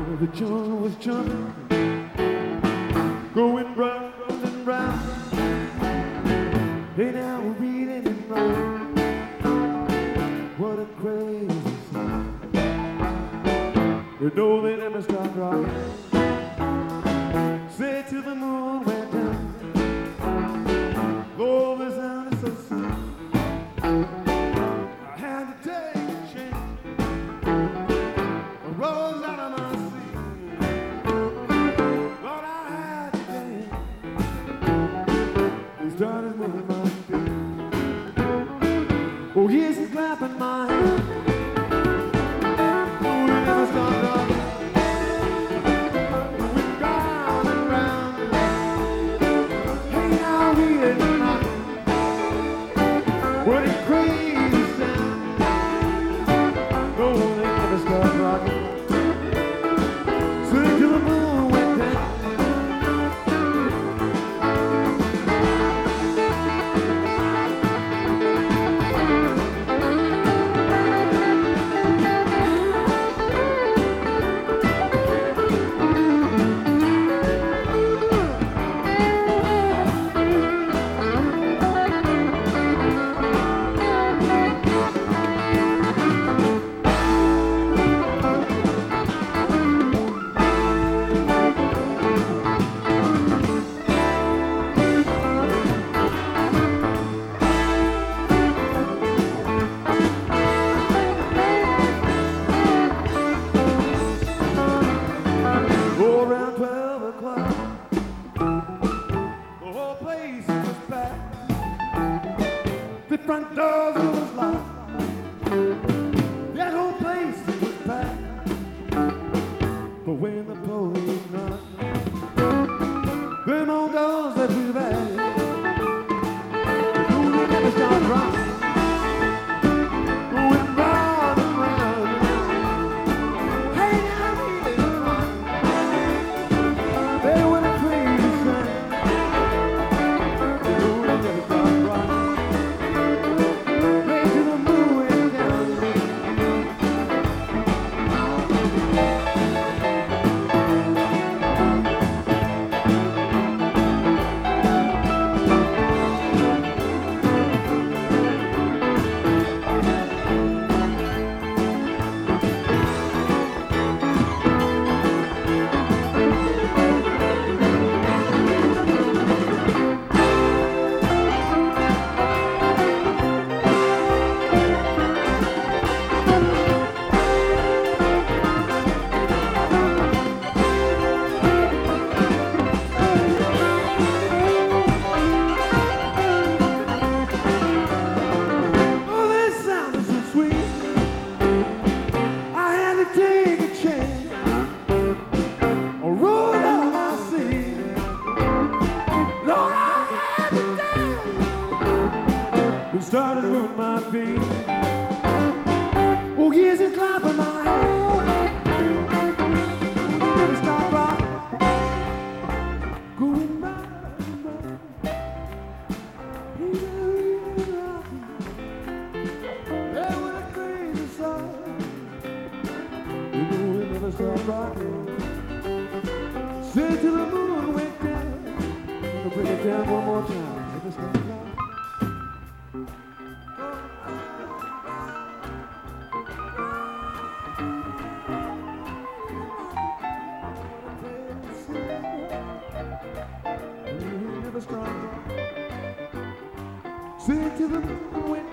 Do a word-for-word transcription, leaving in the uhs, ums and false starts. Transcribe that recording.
The jungle was jumping, going round and round. Hey, now we're reading and wrong. What a crazy song. You know they never stop rocking. Say till the moon went down. Oh, the sound is so sweet. I had to take a chance. I rose out of my seat. Lord, I had to dance. We started moving my feet. Oh, yes, he's clapping my hands. Oh, we never stopped rocking. What a crazy sound. Oh, they never stopped rocking. Swing till the moon went down. Around twelve o'clock, the whole place was packed. The front doors was locked. That whole place was packed. But when the police knocked, them old doors that we back. Oh, they never stopped rocking. Going round and round. Hey, now we didn't rock. They were the crazy sound. Oh, they never stopped rocking. Way to the moon went down. Oh, this sound is so sweet. I had to take a chance. I rolled out of my seat. Lord, I had to dance. We started moving my feet. Oh, yes, and clapping my hands. Never stop rocking. Going round and round. Hey, rocking. Hey, what a crazy song. You know we never stop rocking. Say till the moon went down. Gonna bring it down one more time. Never stop rocking. Never stop rocking. Say till the moon went down.